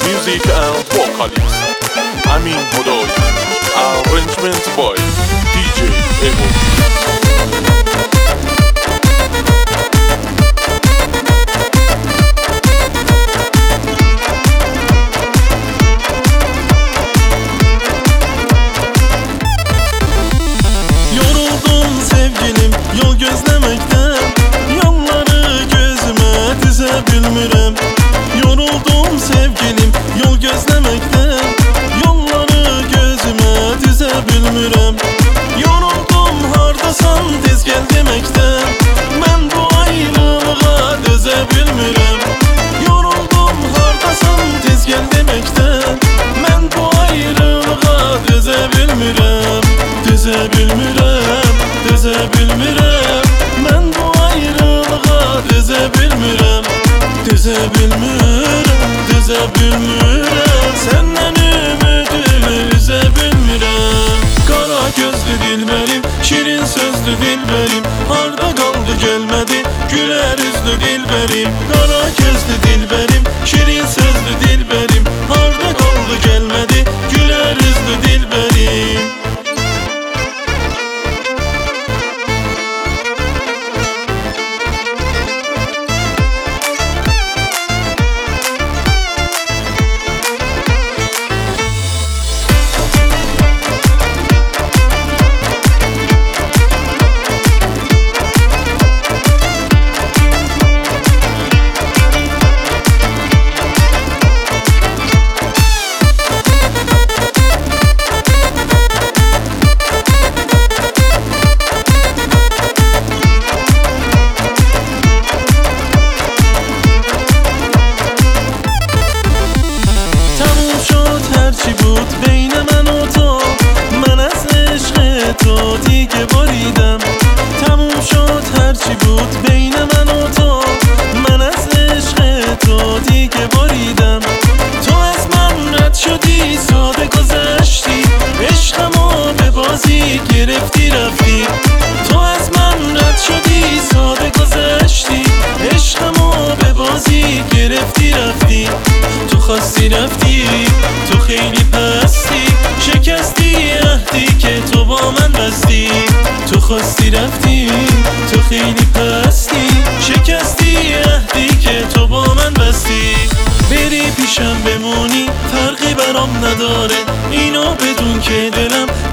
Music and vocalist Amin Hodoi. Arrangement by DJ Ego. Yol gözlemekten, yolları gözüme dizebilmirəm. Yoruldum sevgilim, yol gözlemekten, yolları gözüme dizebilmirəm. Yoruldum hardasan tez gel demekten, mən bu ayrılığa dözebilmirəm. Yoruldum hardasan tez gel demekten, mən bu ayrılığa dözebilmirəm. Dözebilmirəm, dözebilmirəm, mən bu ayrılığa dözebilmirəm. Dözebilmirəm, dözebilmirəm, səndən ümidimi üzebilmirəm. Qara gözlü dilbərim, şirin sözlü dilbərim, harda qaldı gəlmədi gülər üzlü dilbərim. Qara gözlü dilbərim, şirin sözlü dilbərim, harda qaldı gəlmədi gülər üzlü dilbərim. بود بین من و تو، من از عشق تو دیگه بریدم. تموم شد هرچی بود بین من و تو، من از عشق تو دیگه بریدم. تو از من رد شدی ساده گذشتی، عشقمو به بازی گرفتی رفتی. تو از من رد شدی ساده گذشتی، عشقمو به بازی گرفتی رفتی. تو خواستی رفتی، تو خیلی پستی، شکستی عهدی که تو با من بستی. تو خواستی رفتی، تو خیلی پستی، شکستی عهدی که تو با من بستی. بری پیشم بمونی فرقی برام نداره، اینو بدون که دلم